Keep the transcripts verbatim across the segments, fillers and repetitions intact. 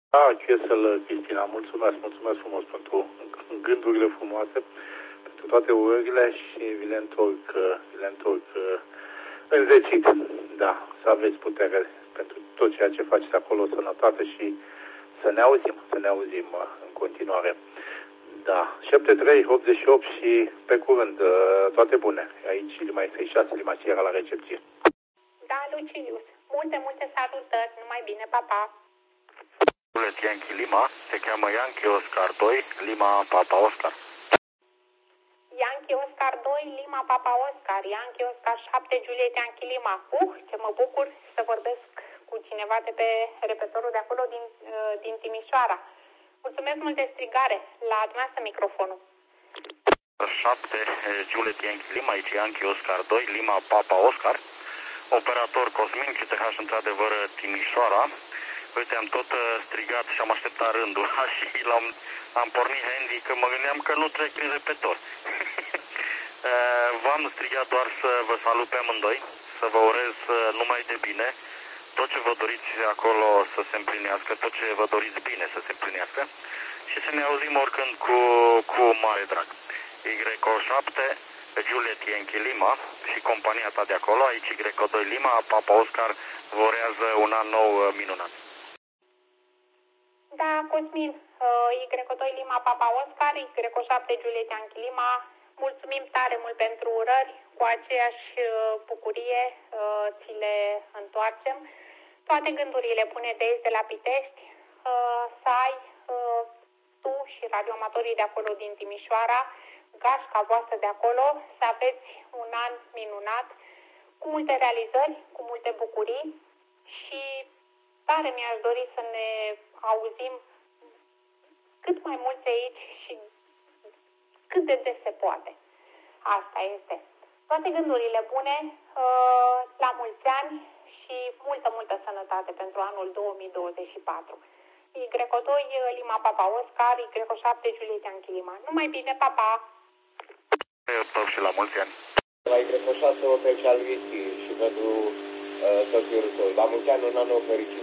Da, Chesel, Cristina, mulțumesc, mulțumesc frumos pentru gândurile frumoase, pentru toate urările și vi le întorc, vi le întorc înzecit. Da, să aveți putere pentru tot ceea ce faceți acolo, sănătate și să ne auzim, să ne auzim în continuare. Da, șapte trei optzeci și opt și pe curând, toate bune. Aici Lima este șase, Lima Sierra la recepție. Da, Lucilius, multe, multe salutări, numai bine, pa, pa. Juliet Yankee Lima, se cheamă Yankee Oscar doi, Lima Papa Oscar. Yankee Oscar doi, Lima Papa Oscar, Yankee Oscar șapte, Juliet Yankee Lima. Uh, ce mă bucur să vorbesc cu cineva de pe repertorul de acolo din, din Timișoara. Mulțumesc mult de strigare, la dumneavoastră microfonul. șapte, Juliet Yankee Lima, aici Yankee Oscar doi, Lima Papa Oscar. Operator Cosmin, C T H într-adevăr Timișoara. Uite, am tot strigat și am așteptat rândul și l-am, am pornit handy că mă gândeam că nu trec prin repetor. V-am strigat doar să vă salut pe amândoi, să vă urez numai de bine, tot ce vă doriți acolo să se împlinească, tot ce vă doriți bine să se împlinească și să ne auzim oricând cu, cu mare drag. Y O șapte, Juliet Yankee Lima și compania ta de acolo, aici Y O doi Lima, Papa Oscar, vă urează un an nou minunat. Da, Cosmin, Y O doi Lima Papa Oscar, Y O șapte Juliet Yankee Lima, mulțumim tare mult pentru urări, cu aceeași bucurie ți le întoarcem. Toate gândurile bune de aici de la Pitești, să ai tu și radioamatorii de acolo din Timișoara, gașca voastră de acolo, să aveți un an minunat, cu multe realizări, cu multe bucurii și tare mi-aș dori să ne auzim cât mai mulți aici și cât de des se poate. Asta este. Toate gândurile bune, la mulți ani și multă, multă sănătate pentru anul două mii douăzeci și patru. Y O doi Lima Papa Oscar, Y O șapte Juliet Yankee Lima. Numai bine, papa! Eu tot și la mulți ani. La Y O șase Hotel Charlie Whiskey și pentru soțul tău. La mulți ani, un an nou fericit.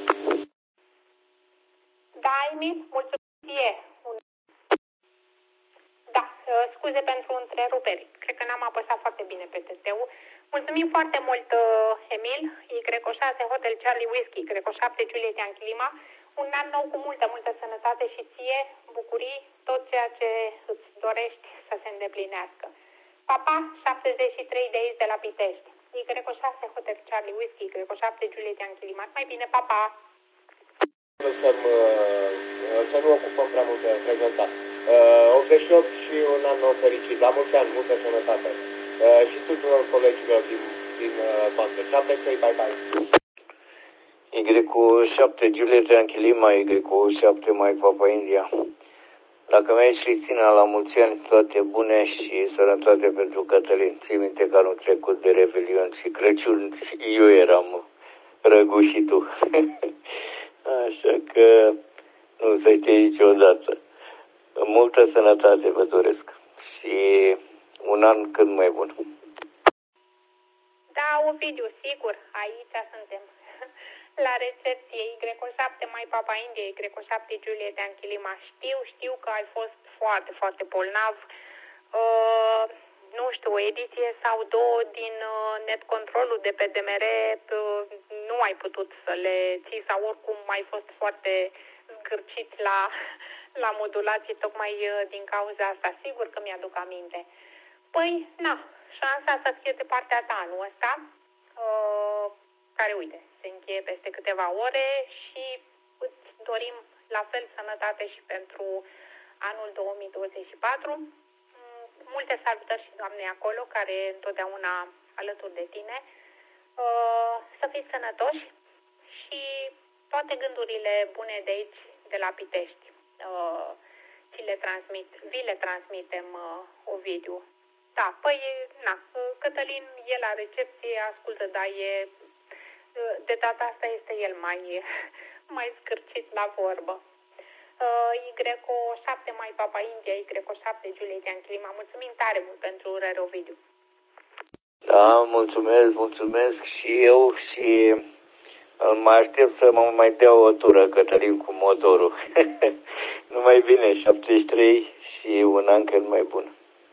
Da, Emil, mulțumesc ție. Un... Da, scuze pentru întreruperi. Cred că n-am apăsat foarte bine pe testeu. Mulțumim foarte mult, Emil. Y O șase Hotel Charlie Whiskey, Y O șapte Juliet Yankee Lima. Un an nou cu multă, multă sănătate și ție, bucurii, tot ceea ce îți dorești să se îndeplinească. Papa, șaptezeci și trei de aici de la Pitești. Y O șase Hotel Charlie Whiskey, Y O șapte Juliet Yankee Lima. Mai bine, papa! Lăsăm, să nu ocupăm prea multă frecvența. optzeci și opt și un an nou fericit. La mulți ani, multă sănătate. Și tuturor colegilor din, din bandă. șapte trei, bye bye. Y șapte Juliet Yankee Lima, Y șapte Mike Papa India. Dacă mi-ai Cristina, la mulți ani, toate bune și sănătate pentru Cătălin. Ții minte că anul trecut de Revelion și Crăciun eu eram Răgu și tu. Așa că nu să te niciodată. Multă sănătate vă doresc și un an cât mai bun. Da, Ovidiu, sigur, aici suntem. La recepție, Y O șapte Mai Papa India, Y O șapte Juliet Yankee Lima. Știu, știu că ai fost foarte, foarte bolnav. Uh, nu știu, o ediție sau două din uh, net controlul de pe D M R uh, nu ai putut să le ții sau oricum ai fost foarte zgârcit la, la modulație tocmai uh, din cauza asta. Sigur că mi-aduc aminte. Păi, na, șansa să fie de partea ta anul ăsta, uh, care, uite, se încheie peste câteva ore și îți dorim la fel sănătate și pentru anul două mii douăzeci și patru. Multe salutări și doamnei acolo, care e întotdeauna alături de tine. Să fiți sănătoși și toate gândurile bune de aici, de la Pitești, ți le transmit, vi le transmitem, Ovidiu. Da, păi, na, Cătălin e la recepție, ascultă, dar e, de data asta este el mai, mai scârcit la vorbă. Y O șapte Mai Papa India, Y O șapte Juliet Yankee Lima. Mulțumim tare mult pentru urări, Ovidiu. Da, mulțumesc, mulțumesc și eu și Mă aștept să mă mai dea o tură, Cătălin, cu motorul. Numai bine, șaptezeci și trei și un an cât mai bun.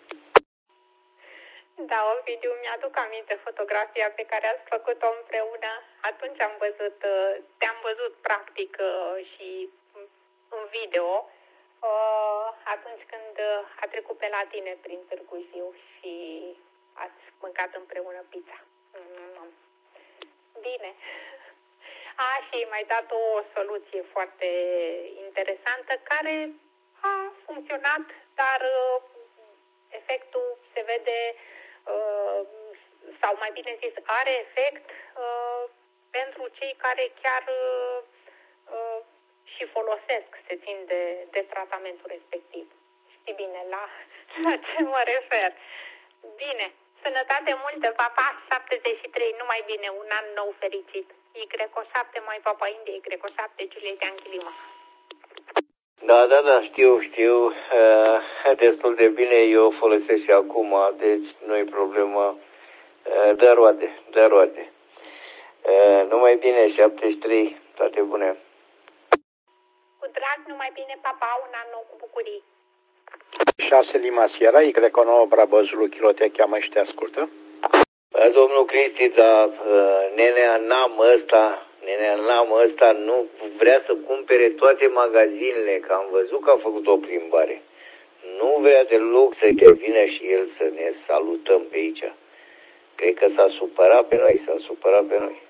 Da, Ovidiu, mi-aduc aminte fotografia pe care ați făcut-o împreună. Atunci am văzut, te-am văzut practic și în video, atunci când a trecut pe la tine prin Târgu Jiu și ați mâncat împreună pizza. Bine. A, și mai dat o soluție foarte interesantă care a funcționat, dar efectul se vede, sau mai bine zis, are efect pentru cei care chiar și folosesc, se țin de, de tratamentul respectiv. Știi bine la, la ce mă refer. Bine, sănătate multă, papa, șaptezeci și trei, numai bine, un an nou fericit. Y O șapte, mai papa India, Y O șapte, Juliet Anchilima. Da, da, da, știu, știu, uh, destul de bine, eu folosesc și acum, deci nu-i problemă, uh, dă roade, dă roade. Uh, numai bine, șaptezeci și trei, toate bune. Cu drag, numai bine, papa, un an nou cu bucurii. șase Lima Sierra, Y O nouă Bravo Zulu, Kilo te cheamă și te ascultă. Domnul Cristi, dar uh, nenea Nam ăsta, nenea Nam ăsta nu vrea să cumpere toate magazinele, că am văzut că a făcut o plimbare. Nu vrea deloc să vină și el să ne salutăm pe aici. Cred că s-a supărat pe noi, s-a supărat pe noi.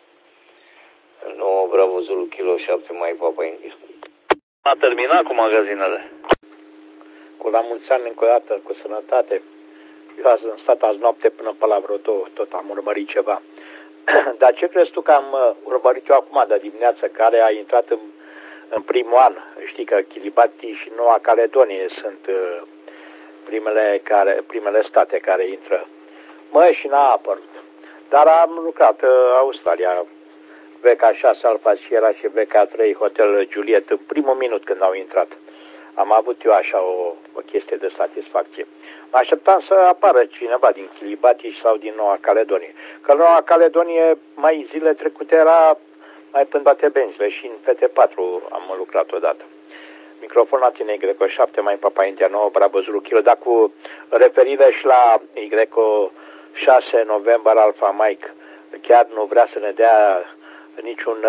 nouă Bravo Zulu, Kilo șapte, mai papa India. A terminat cu magazinele. Cu la mulți ani încă o dată, cu sănătate. Eu am stat azi noapte până pe la vreo două, tot am urmărit ceva. Dar ce crezi tu că am urmărit eu acum de dimineață, care a intrat în, în primul an? Știi că Kiribati și Noua Caledonie sunt uh, primele, care, primele state care intră. Mă, și n-a apărut. Dar am lucrat uh, Australia, V K șase Alfa Sierra și V K trei Hotel Juliet în primul minut când au intrat. Am avut eu așa o, o chestie de satisfacție. Mă așteptam să apară cineva din Kiribati sau din Noua Caledonie. Că Noua Caledonie mai zile trecute era mai până bate benzile și în P T patru am lucrat odată. Microfon la tine, Y O șapte, mai papa India nouă, Bravo Zulu Kilo, dar cu referire și la Y O șase November Alpha Mike, chiar nu vrea să ne dea niciun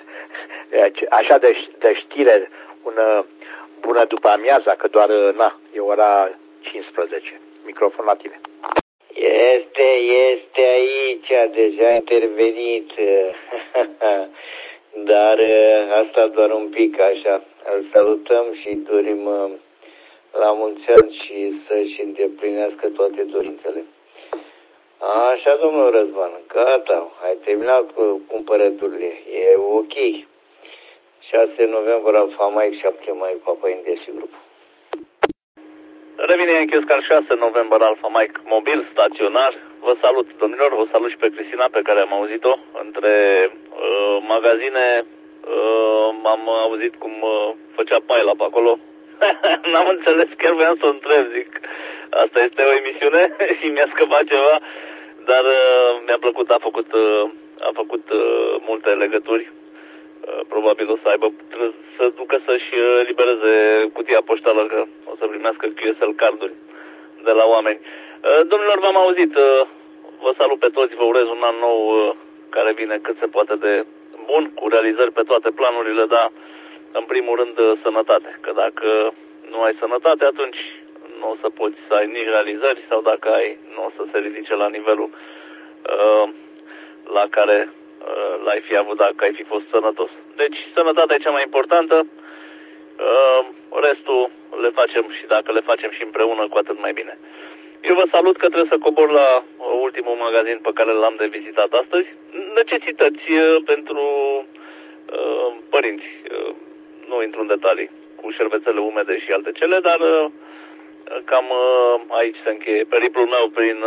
așa de, de știre, un bună după amiaza, că doar, na, e ora cincisprezece. Microfon la tine. Este, este aici, deja a intervenit, dar asta doar un pic așa. Îl salutăm și dorim la mulți ani și să-și îndeplinească toate dorințele. Așa, domnul Răzvan, gata, ai terminat cu cumpărăturile, e ok. șase noiembrie Alfa Mike, șapte mai Papa India și grupul. Revine în Chioscar șase November Alfa Mike, mobil, staționar. Vă salut, domnilor, vă salut și pe Cristina, pe care am auzit-o. Între uh, magazine uh, am auzit cum uh, făcea paila pe acolo. N-am înțeles, chiar voiam să o întreb, zic, asta este o emisiune și mi-a scăpat ceva, dar uh, mi-a plăcut, a făcut, uh, a făcut uh, multe legături. Probabil o să aibă, să ducă să-și elibereze cutia poștală, că o să primească Q S L carduri de la oameni. Domnilor, v-am auzit, vă salut pe toți, vă urez un an nou care vine cât se poate de bun, cu realizări pe toate planurile, dar în primul rând sănătate, că dacă nu ai sănătate, atunci nu o să poți să ai nici realizări, sau dacă ai, nu o să se ridice la nivelul uh, la care l-ai fi avut dacă ai fi fost sănătos. Deci, sănătatea e cea mai importantă, restul le facem și dacă le facem și împreună, cu atât mai bine. Eu vă salut că trebuie să cobor la ultimul magazin pe care l-am de vizitat astăzi. Necesități pentru părinți. Nu intru în detalii cu șervețele umede și alte cele, dar cam aici se încheie periplul meu prin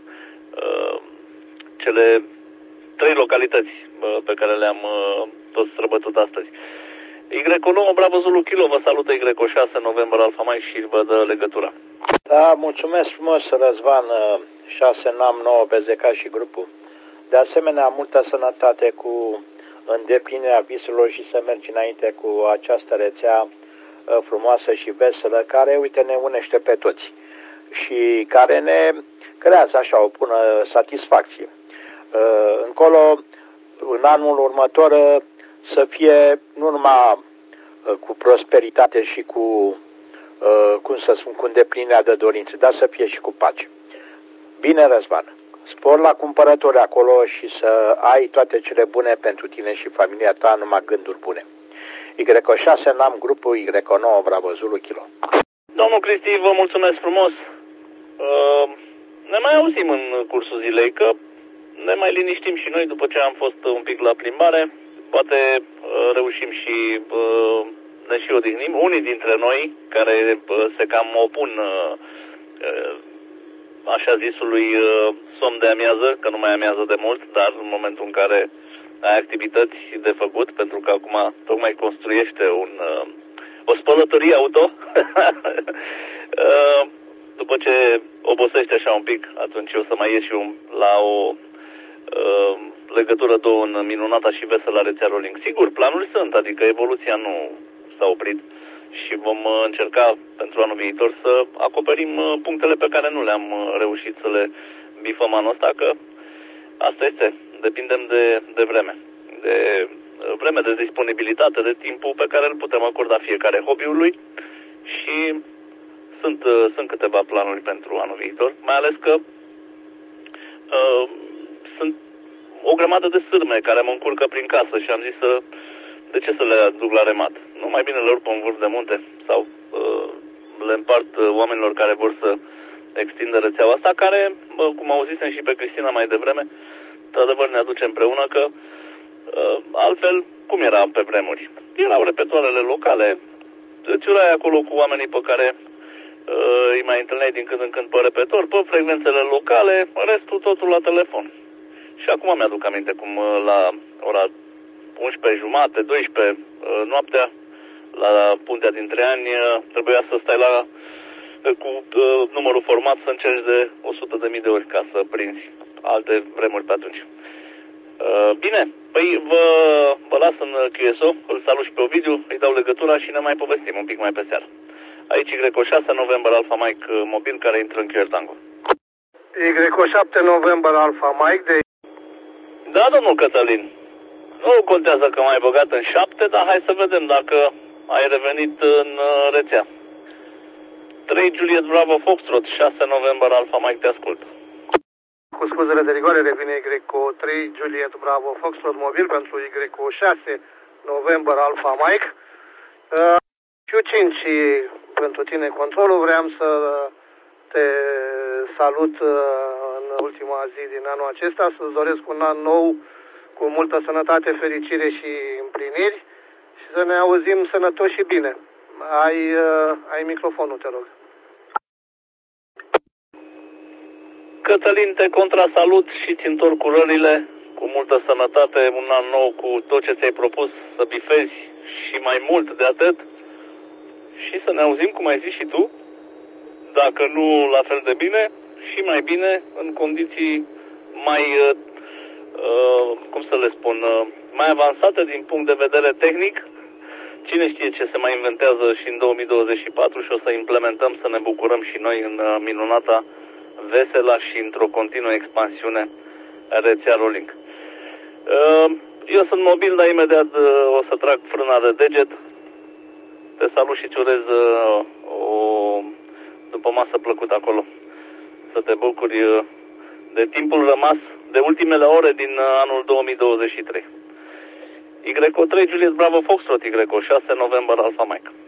cele trei localități pe care le-am tot străbătut astăzi. Y O nouă Bravo Zulu Kilo vă salută Y O șase November Alfa Mike și vă dă legătura. Da, mulțumesc frumos, Răzvan, șase N A M nouă B Z K și grupul. De asemenea, multă sănătate cu îndeplinirea visurilor și să mergi înainte cu această rețea frumoasă și veselă care, uite, ne unește pe toți și care ne creează așa o bună satisfacție. Încolo, în anul următor, să fie nu numai cu prosperitate și cu, cum să spun, cu îndeplinirea de dorințe, dar să fie și cu pace. Bine, Răzvan, spor la cumpărători acolo și să ai toate cele bune pentru tine și familia ta, numai gânduri bune. Y șase N A M, grupul Y nouă, Bravo Zulu, Kilo. Domnul Cristi, vă mulțumesc frumos. Uh, ne mai auzim în cursul zilei, că ne mai liniștim și noi după ce am fost un pic la plimbare. Poate uh, reușim și uh, ne și odihnim. Unii dintre noi care uh, se cam opun uh, uh, așa zisului uh, somn de amiază, că nu mai amiază de mult, dar în momentul în care ai activități de făcut, pentru că acum tocmai construiește un, uh, o spălătorie auto, uh, după ce obosește așa un pic, atunci o să mai ies și un, la o uh, legătură două în minunata și veselă rețea Rolling. Sigur, planuri sunt, adică evoluția nu s-a oprit și vom încerca pentru anul viitor să acoperim punctele pe care nu le-am reușit să le bifăm anul ăsta, că asta este, depindem de, de vreme, de vreme, de disponibilitate, de timpul pe care îl putem acorda fiecare hobby-ului și sunt, sunt câteva planuri pentru anul viitor, mai ales că uh, sunt o grămadă de sârme care mă încurcă prin casă și am zis să, de ce să le aduc la remat? Nu mai bine le urc pe un vârf de munte sau uh, le împart uh, oamenilor care vor să extindă rețeaua asta, care, uh, cum auzisem și pe Cristina mai devreme, într-adevăr ne aduce împreună, că uh, altfel, cum era pe vremuri? Erau repetoarele locale, îți urai acolo cu oamenii pe care uh, îi mai întâlneai din când în când pe repetor, pe frecvențele locale, restul totul la telefon. Și acum mi-aduc aminte cum uh, la ora unsprezece jumate, douăsprezece noaptea, la Puntea dintre Ani, trebuia să stai la cu uh, numărul format să încerci de o sută de mii de ori ca să prinzi alte vremuri pe atunci. Uh, bine, păi vă, vă las în Q S O, îl salut și pe Ovidiu, îi dau legătura și ne mai povestim un pic mai pe seară. Aici Y șase November Alpha Mike mobil care intră în Q R Tango. Y șapte November Alpha Mike de... Da, domnul Cătălin. Nu contează că m-ai băgat în șapte, dar hai să vedem dacă ai revenit în rețea. trei Juliet Bravo Foxtrot, șase November Alpha Mike, te ascult. Cu scuzele de rigoare revine Y trei Juliet Bravo Foxtrot mobil pentru Y șase November Alpha Mike. Uh, Q cinci pentru tine controlul, vreau să te salut uh, în ultima zi din anul acesta, să-ți doresc un an nou cu multă sănătate, fericire și împliniri și să ne auzim sănătoși și bine. Ai, uh, ai microfonul, te rog. Cătălin, te contrasalut și ți întorc urările cu multă sănătate, un an nou cu tot ce ți-ai propus să bifezi și mai mult de atât și să ne auzim, cum ai zis și tu, dacă nu la fel de bine și mai bine în condiții mai... Uh, Uh, cum să le spun, uh, mai avansate din punct de vedere tehnic. Cine știe ce se mai inventează și în două mii douăzeci și patru și o să implementăm să ne bucurăm și noi în uh, minunata, vesela și într-o continuă expansiune rețea Rolling. Uh, eu sunt mobil, dar imediat uh, o să trag frâna de deget. Te salut și îți urez uh, o după masă plăcută acolo. Să te bucuri uh, de timpul rămas, de ultimele ore din anul două mii douăzeci și trei. Y trei Juliet Bravo Foxtrot, Y șase November Alpha Mike.